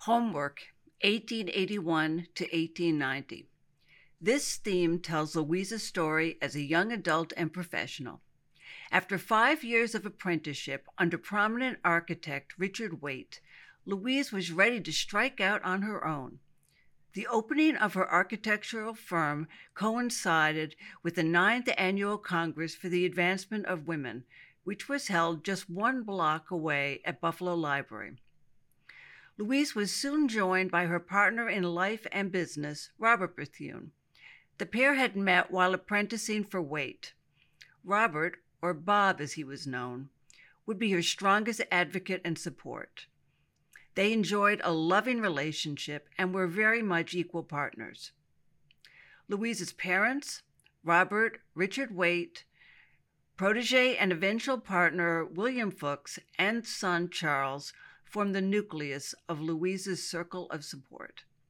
Homework, 1881 to 1890. This theme tells Louise's story as a young adult and professional. After 5 years of apprenticeship under prominent architect Richard Waite, Louise was ready to strike out on her own. The opening of her architectural firm coincided with the 9th Annual Congress for the Advancement of Women, which was held just 1 block away at Buffalo Library. Louise was soon joined by her partner in life and business, Robert Bethune. The pair had met while apprenticing for Waite. Robert, or Bob as he was known, would be her strongest advocate and support. They enjoyed a loving relationship and were very much equal partners. Louise's parents, Robert, Richard Waite, protege and eventual partner William Fuchs, and son Charles, formed the nucleus of Louise's circle of support.